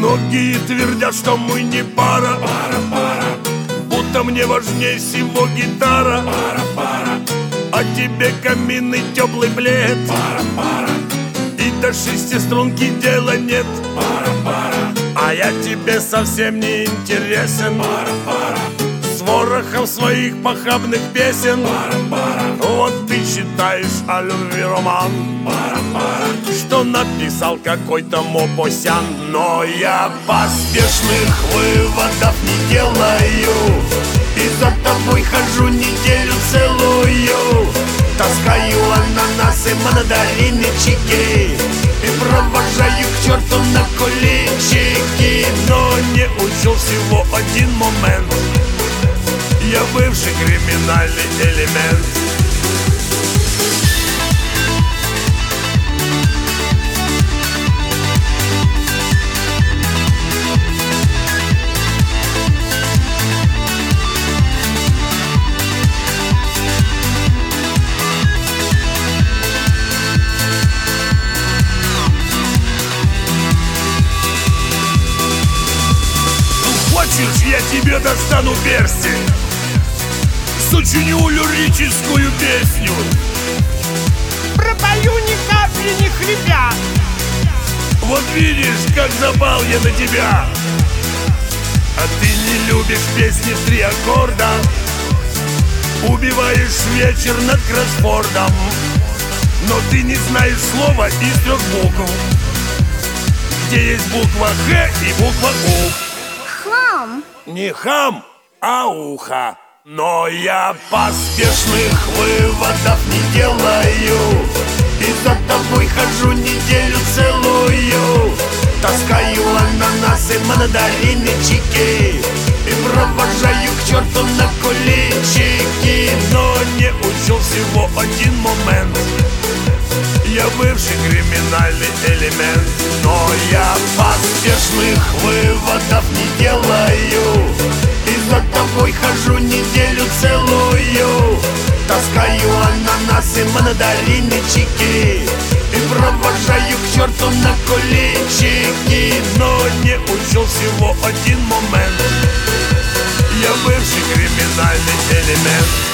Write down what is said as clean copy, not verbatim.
Многие твердят, что мы не пара, будто мне важнее всего гитара, а тебе камин и теплый плед, и до шестиструнки дела нет. А я тебе совсем не интересен, с ворохом своих похабных песен. Вот ты читаешь о любви роман, что написал какой-то Мопосян. Но я поспешных выводов не делаю, и за тобой хожу неделю целую. Таскаю ананасы, мандарины, чеки и провожаю к черту на куличики. Но не учел всего один момент: я бывший криминальный элемент. Хочешь, я тебе достану перстень, сочиню лирическую песню, пропою ни капли не хрипя. Вот видишь, как запал я на тебя. А ты не любишь песни в 3 аккорда, убиваешь вечер над кроссвордом, но ты не знаешь слова из 3 букв, где есть буква Х и буква У. Хам. Не хам, а ухо. Но я поспешных выводов не делаю, и за тобой хожу неделю целую. Таскаю ананасы, мандарины, чеки и провожаю к черту на куличики. Но не учел всего один момент: я бывший криминальный элемент. Но я поспешных выводов не делаю, и за тобой хожу неделю целую. Таскаю ананасы, мандарины, чеки и провожаю к черту на куличики. Но не учел всего один момент: я бывший криминальный элемент.